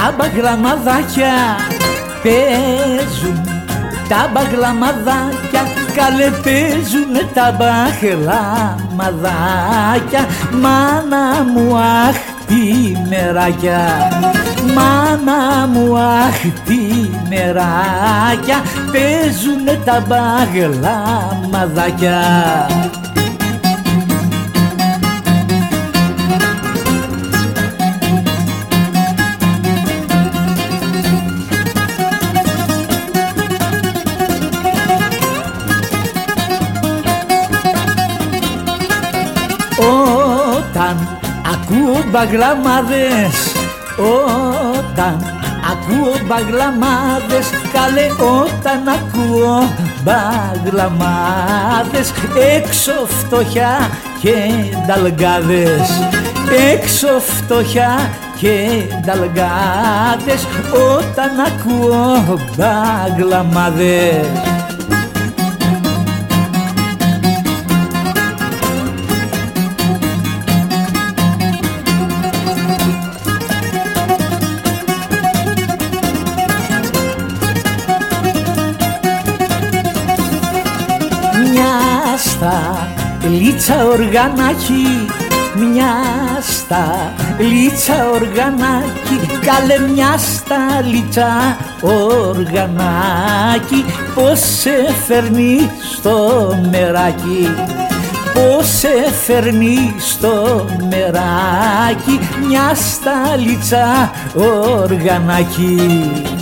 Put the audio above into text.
τα μπαγλαμαδάκια, παίζουν τα μπαγλαμαδάκια, καλέ παίζουνε τα μπαγλαμαδάκια. Μάνα μου αχ τι μεράκια, μάνα μου αχ τι μεράκια, παίζουνε τα μπαγλαμαδάκια. Όταν ακούω μπαγλαμάδες, όταν ακούω μπαγλαμάδες, καλέ όταν ακούω μπαγλαμάδες, έξω φτωχιά και νταλγκάδες, έξω φτωχιά και νταλγκάδες, όταν ακούω μπαγλαμάδες. Μια στα λίτσα οργανάκι, μια στα λίτσα οργανάκι, καλέ μια στα λίτσα οργανάκι, πως σε φέρνει στο μεράκι, πως σε φέρνει στο μεράκι, μια στα λίτσα οργανάκι.